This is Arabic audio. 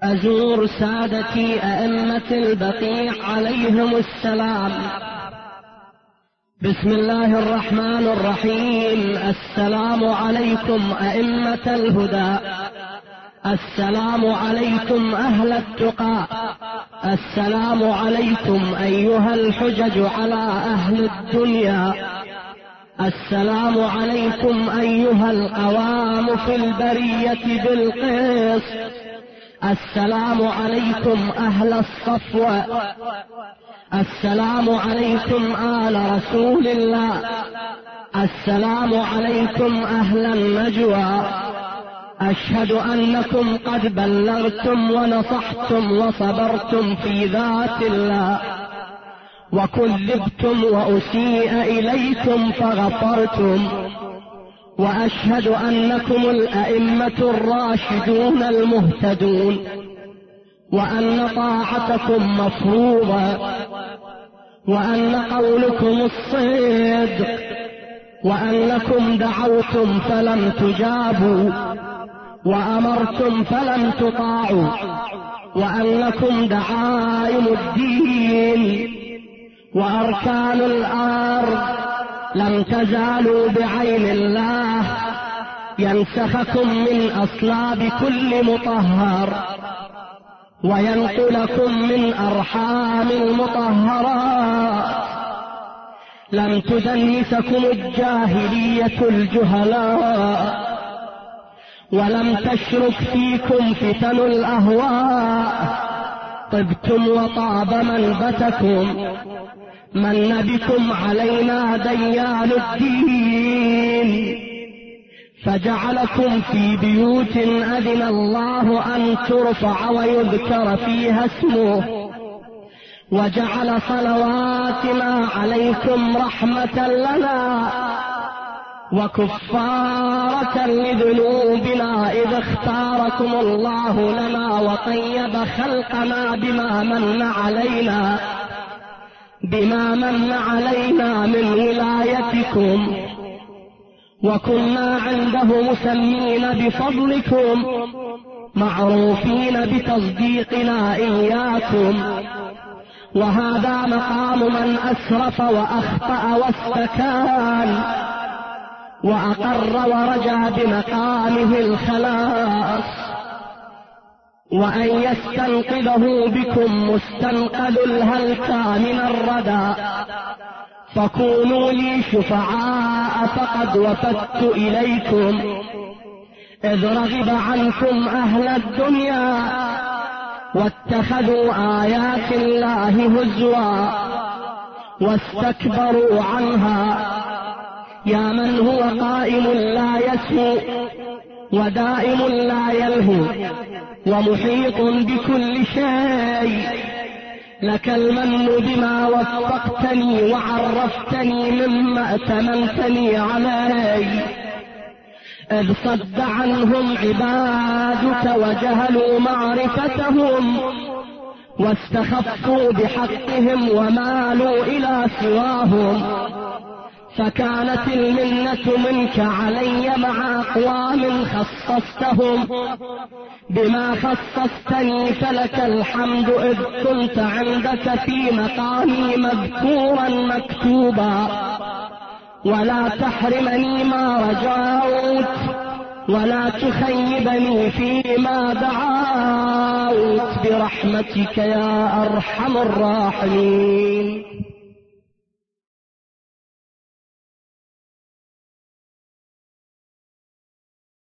أزور سادتي أئمة البقيع عليهم السلام. بسم الله الرحمن الرحيم. السلام عليكم أئمة الهدى، السلام عليكم أهل التقى، السلام عليكم أيها الحجج على أهل الدنيا، السلام عليكم أيها القوام في البرية بالقسط، السلام عليكم أهل الصفوة، السلام عليكم آل رسول الله، السلام عليكم أهل النجوى. أشهد أنكم قد بلغتم ونصحتم وصبرتم في ذات الله، وكذبتم وأسيء إليكم فغفرتم، وأشهد أنكم الأئمة الراشدون المهتدون، وأن طاعتكم مفروضة، وأن قولكم الصدق، وأنكم دعوتم فلم تجابوا، وأمرتم فلم تطاعوا، وأنكم دعائم الدين وأركان الأرض لم تزالوا بعين الله ينسخكم من أصلاب كل مطهر، وينقلكم من أرحام المطهرات. لم تدنسكم الجاهلية الجهلاء، ولم تشرك فيكم فتن الأهواء. طبتم وطاب منبتكم، من بكم علينا ديان الدين، فجعلكم في بيوت أذن الله أن ترفع ويذكر فيها اسمه، وجعل صلواتنا عليكم رحمة لنا وكفارة لذنوبنا، إذ اختاركم الله لنا وطيب خلقنا بما من علينا من ولايتكم، وكنا عنده مسمين بفضلكم، معروفين بتصديقنا إياكم. وهذا مقام من أسرف وأخطأ واستكان، وأقر ورجى بمقامه الخلاص، وأن يستنقذه بكم مستنقذ الهلكى من الردى. فكونوا لي شفعاء فقد وفدت إليكم، إذ رغب عنكم أهل الدنيا واتخذوا آيات الله هزوا واستكبروا عنها. يا من هو قائم لا يسهو ودائم لا يلهو ومحيط بكل شيء، لك المن بما وفقتني وعرفتني مما ائتمنتني عليه، إذ صد عنهم عبادك وجهلوا معرفتهم، واستخفوا بحقهم ومالوا إلى سواهم. فكانت المنة منك علي مع أقوام خصصتهم بما خصصتني، فلك الحمد إذ كنت عندك في مقامي مذكورا مكتوبا. ولا تحرمني ما رجوت، ولا تخيبني فيما دعوت، برحمتك يا أرحم الراحمين.